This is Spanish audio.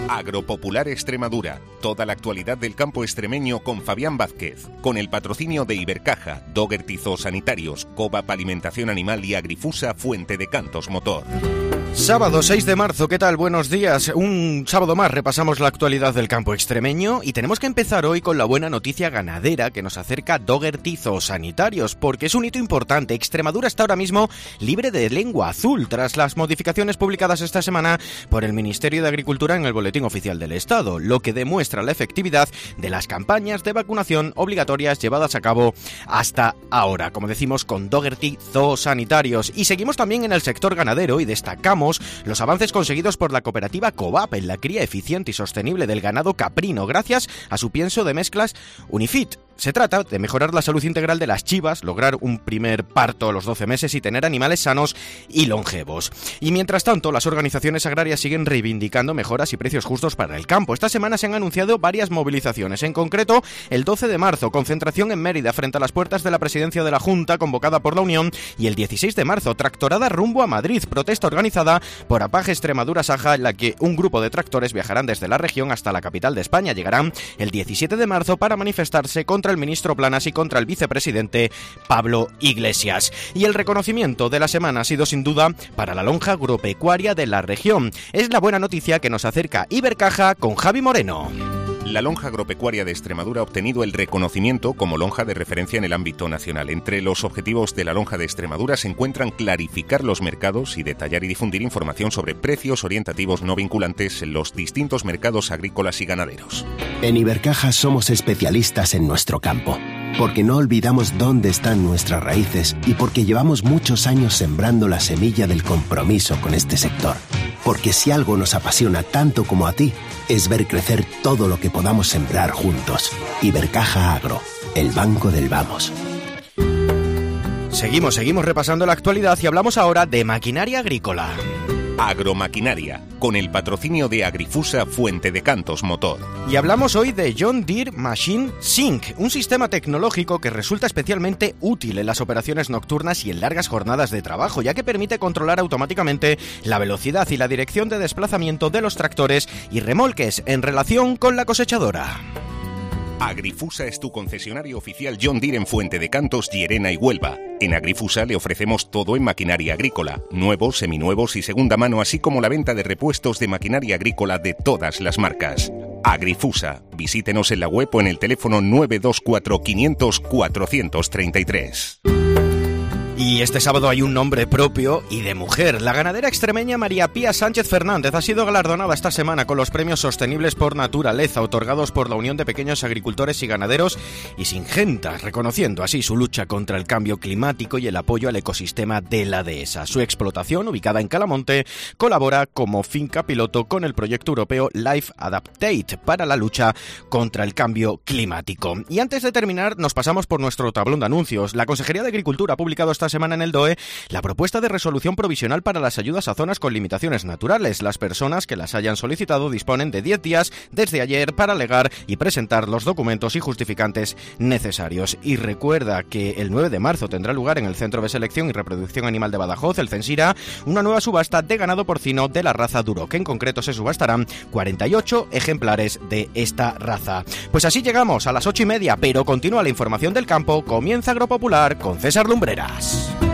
Agropopular Extremadura. Toda la actualidad del campo extremeño con Fabián Vázquez. Con el patrocinio de Ibercaja, Dougherty Zoosanitarios, Cobap Alimentación Animal y Agrifusa Fuente de Cantos Motor. Sábado 6 de marzo, ¿qué tal? Buenos días. Un sábado más repasamos la actualidad del campo extremeño y tenemos que empezar hoy con la buena noticia ganadera que nos acerca Dougherty Zoosanitarios, porque es un hito importante. Extremadura está ahora mismo libre de lengua azul tras las modificaciones publicadas esta semana por el Ministerio de Agricultura en el Boletín Oficial del Estado, lo que demuestra la efectividad de las campañas de vacunación obligatorias llevadas a cabo hasta ahora, como decimos, con Dougherty Zoosanitarios. Y seguimos también en el sector ganadero y destacamos los avances conseguidos por la cooperativa Cobap en la cría eficiente y sostenible del ganado caprino gracias a su pienso de mezclas Unifit. Se trata de mejorar la salud integral de las chivas, lograr un primer parto a los 12 meses y tener animales sanos y longevos. Y mientras tanto, las organizaciones agrarias siguen reivindicando mejoras y precios justos para el campo. Esta semana se han anunciado varias movilizaciones. En concreto, el 12 de marzo, concentración en Mérida frente a las puertas de la presidencia de la Junta convocada por la Unión. Y el 16 de marzo, tractorada rumbo a Madrid, protesta organizada por APAG Extremadura Saja, en la que un grupo de tractores viajarán desde la región hasta la capital de España. Llegarán el 17 de marzo para manifestarse contra el ministro Planas y contra el vicepresidente Pablo Iglesias. Y el reconocimiento de la semana ha sido sin duda para la lonja agropecuaria de la región. Es la buena noticia que nos acerca Ibercaja con Javi Moreno. La lonja agropecuaria de Extremadura ha obtenido el reconocimiento como lonja de referencia en el ámbito nacional. Entre los objetivos de la lonja de Extremadura se encuentran clarificar los mercados y detallar y difundir información sobre precios orientativos no vinculantes en los distintos mercados agrícolas y ganaderos. En Ibercaja somos especialistas en nuestro campo, porque no olvidamos dónde están nuestras raíces y porque llevamos muchos años sembrando la semilla del compromiso con este sector. Porque si algo nos apasiona tanto como a ti, es ver crecer todo lo que podamos sembrar juntos. Ibercaja Agro, el banco del vamos. Seguimos repasando la actualidad y hablamos ahora de maquinaria agrícola. Agromaquinaria, con el patrocinio de Agrifusa Fuente de Cantos Motor. Y hablamos hoy de John Deere Machine Sync, un sistema tecnológico que resulta especialmente útil en las operaciones nocturnas y en largas jornadas de trabajo, ya que permite controlar automáticamente la velocidad y la dirección de desplazamiento de los tractores y remolques en relación con la cosechadora. Agrifusa es tu concesionario oficial John Deere en Fuente de Cantos, Llerena y Huelva. En Agrifusa le ofrecemos todo en maquinaria agrícola, nuevos, seminuevos y segunda mano, así como la venta de repuestos de maquinaria agrícola de todas las marcas. Agrifusa. Visítenos en la web o en el teléfono 924 500 433. Y este sábado hay un nombre propio y de mujer. La ganadera extremeña María Pía Sánchez Fernández ha sido galardonada esta semana con los premios Sostenibles por Naturaleza, otorgados por la Unión de Pequeños Agricultores y Ganaderos y Singenta, reconociendo así su lucha contra el cambio climático y el apoyo al ecosistema de la dehesa. Su explotación, ubicada en Calamonte, colabora como finca piloto con el proyecto europeo Life Adaptate para la lucha contra el cambio climático. Y antes de terminar, nos pasamos por nuestro tablón de anuncios. La Consejería de Agricultura ha publicado esta semana en el DOE la propuesta de resolución provisional para las ayudas a zonas con limitaciones naturales. Las personas que las hayan solicitado disponen de 10 días desde ayer para alegar y presentar los documentos y justificantes necesarios. Y recuerda que el 9 de marzo tendrá lugar en el Centro de Selección y Reproducción Animal de Badajoz, el Censira, una nueva subasta de ganado porcino de la raza Duroc. En concreto se subastarán 48 ejemplares de esta raza. Pues así llegamos a las 8:30, pero continúa la información del campo. Comienza Agropopular con César Lumbreras.